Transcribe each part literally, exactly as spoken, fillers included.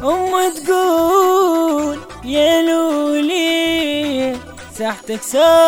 أم تقول يا لولي ساحتك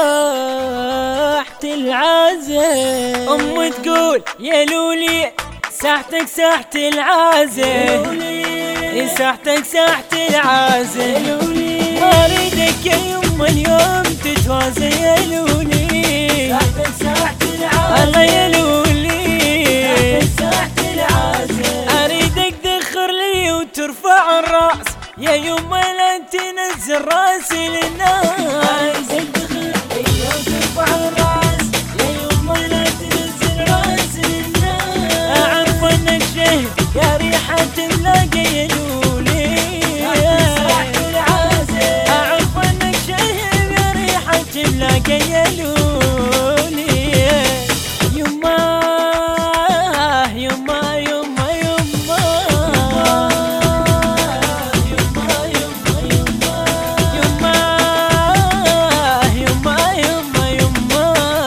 ساحة العازل. أم تقول يا لولي ساحتك ساحة العازل، ساحتك ساحة العازل. ما اريدك يا يما اليوم تتوازى يا لولي، ساحتك ساحة العازل. الله يا لولي ساحتك ساحة العازل. اريدك تدخر لي وترفع الراس يا يما لا تنزل راسي للناس. عايزك تدخر لي وترفع الراس يا يما لا تنزل راسي للناس. اعرف انك شهد يا ريحة ملاقة يا لولي، ساحتك ساحة العازل. اعرف انك شهد يا ريحة ملاقة يا لولي. يما يما يما يما يما يما يما يما يما يما يما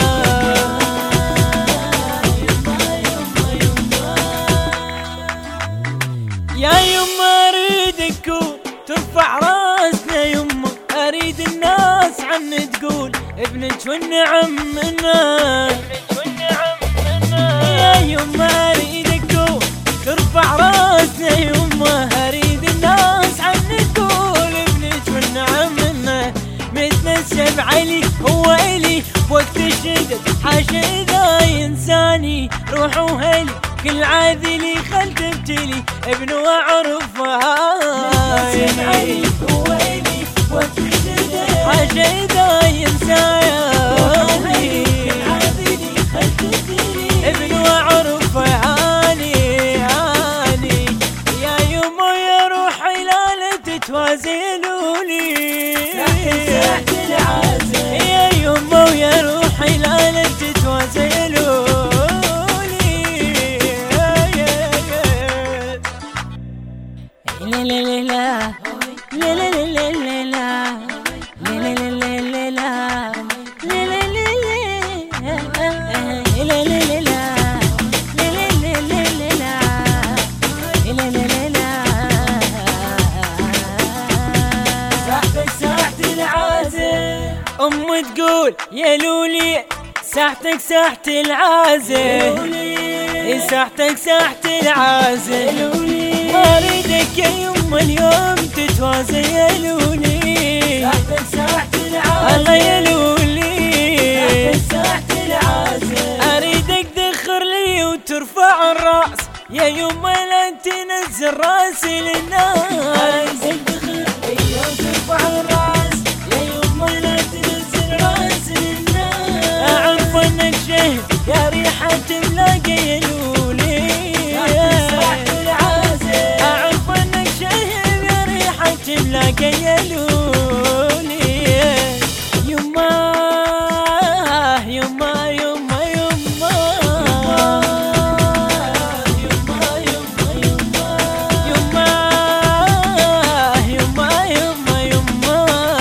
يا يما اريدك ترفع راسنا يما، اريد الناس عن تقول ابنك والنعم منا. يا يما اريدك ترفع راسنا يما، اريد الناس عن تقول ابنك والنعم منا. مثل السبع علي هو الي وقت الشدد حاشا اذا ينساني روح وهلي كل عاذلي خل تبتلي ابن واعرف هاي. هو الي وقت الشدد حاشا اذا ينساني كل عاذلي خل تبتلي ابن واعرف هاني هاني. يا يما يا روحي لا لا تتوازلولي، ساحة العازل. يا يما ويا روحي لا لا تتوازلولي. لا لا لا لا لا لا لا لا لا لا لا أم تقول يا لولي ساحتك ساحة العازل، ساحتك ساحة العازل. ما اريدك يا يما اليوم تتوازى يا لولي، ساحتك ساحة العازل. الله يا لولي ساحتك ساحة العازل. اريدك تدخر لي وترفع الراس يا يما لا تنزل راسي للناس. عايزك تدخر لي وترفع الراس يا يما لا تنزل راسي للناس. اعرف انك شهد يا ريحة ملاقة يا لولي، ساحتك ساحة العازل. اعرف انك شهد يا ريحة ملاقة يا لولي. يما يما يما يما يما يما يما يما يما يما يما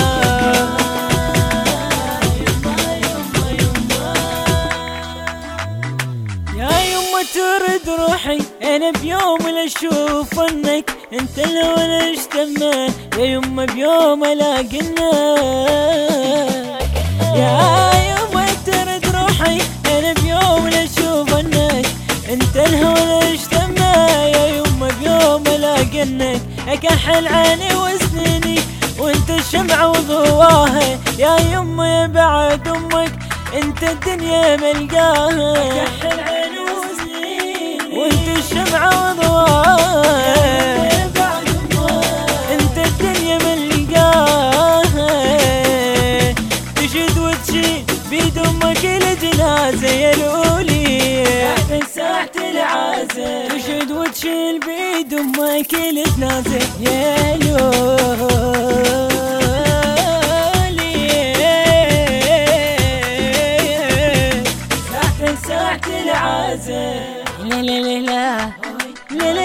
يا يما ترد روحي انا بيوم لا اشوف انك انت لو انا اشتمنا يا يما بيوم الاقينا. يا يما ترد روحي انا بيوم لا اشوف انك انت الهوى اشتمنا يا يما بيوم الاقينك. اكحل عيني وسنيني وانت الشمعة وضواها يا يما يا بعد امك انت الدنيا ملقاها. اكحل عيني وسنيني وانت الشمعة وضواها يا بعد امك انت الدنيا ملقاها. تشد وتشيل بيد امك الجنازة يا لولي، ساحتك ساحة العازل. تشد وتشيل بيد امك الجنازة يا لولي، ساحتك ساحة العازل. لا لا لا لا لا